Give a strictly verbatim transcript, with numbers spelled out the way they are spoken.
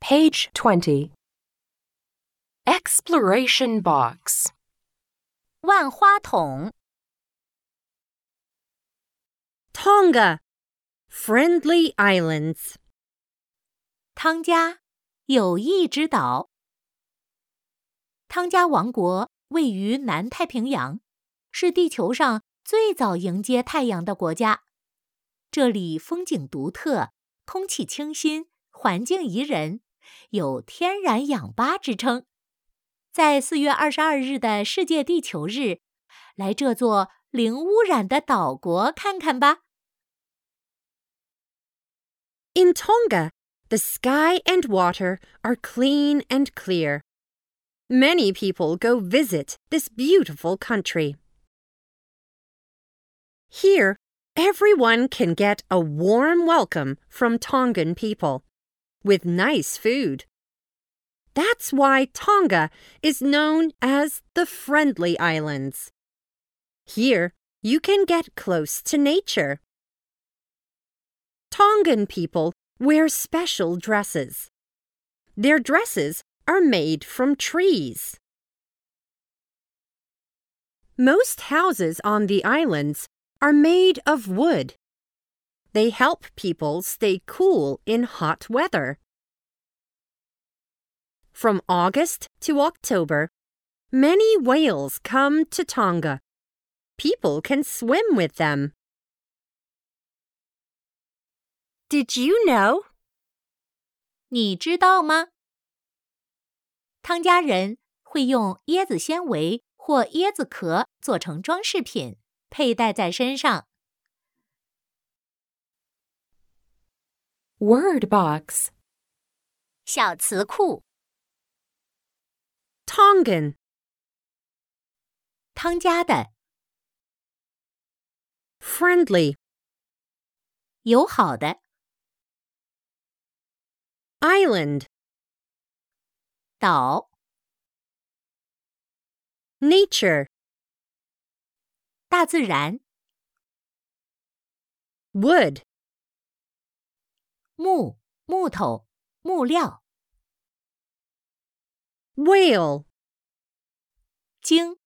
Page twenty. Exploration box. 万花筒 Tonga, Friendly Islands. 汤加友谊之岛。汤加王国位于南太平洋，是地球上最早迎接太阳的国家。这里风景独特，空气清新，环境宜人，有天然氧吧之称。在四月二十二日的世界地球日，来这座零污染的岛国看看吧。 In Tonga, the sky and water are clean and clear. Many people go visit this beautiful country. Here, everyone can get a warm welcome from Tongan people, with nice food. That's why Tonga is known as the Friendly Islands. Here, you can get close to nature. Tongan people wear special dresses. Their dresses are made from trees. Most houses on the islands are made of wood. They help people stay cool in hot weather. From August to October, many whales come to Tonga. People can swim with them. Did you know? 你知道吗？汤加人会用椰子纤维或椰子壳做成装饰品，佩戴在身上。 Word box. 小词库 Tongan, 汤加的 friendly, 友好的 island, 岛 nature, 大自然 wood, 木木头木料 whale. 鲸